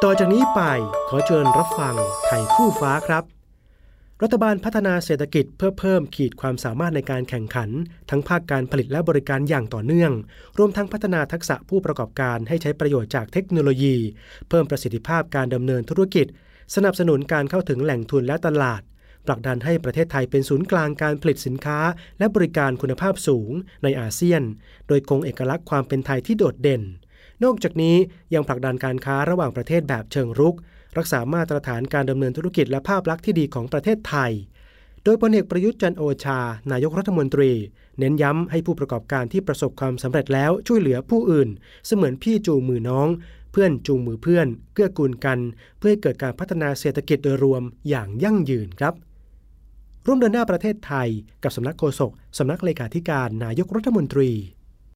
ต่อจากนี้ไปขอเชิญรับฟังไทยคู่ฟ้าครับรัฐบาลพัฒนาเศรษฐกิจเพื่อเพิ่มขีดความสามารถในการแข่งขันทั้งภาคการผลิตและบริการอย่างต่อเนื่องรวมทั้งพัฒนาทักษะผู้ประกอบการให้ใช้ประโยชน์จากเทคโนโลยีเพิ่มประสิทธิภาพการดำเนินธุรกิจสนับสนุนการเข้าถึงแหล่งทุนและตลาดผลักดันให้ประเทศไทยเป็นศูนย์กลางการผลิตสินค้าและบริการคุณภาพสูงในอาเซียนโดยคงเอกลักษณ์ความเป็นไทยที่โดดเด่นนอกจากนี้ยังผลักดันการค้าระหว่างประเทศแบบเชิงรุกรักษามาตรฐานการดำเนินธุรกิจและภาพลักษณ์ที่ดีของประเทศไทยโดยพลเอกประยุทธ์จันทร์โอชานายกรัฐมนตรีเน้นย้ำให้ผู้ประกอบการที่ประสบความสำเร็จแล้วช่วยเหลือผู้อื่นเสมือนพี่จูงมือน้องเพื่อนจูงมือเพื่อนเกื้อกูลกันเพื่อให้เกิดการพัฒนาเศรษฐกิจโดยรวมอย่างยั่งยืนครับร่วมเดินหน้าประเทศไทยกับสำนักโฆษกสำนักเลขาธิการนายกรัฐมนตรี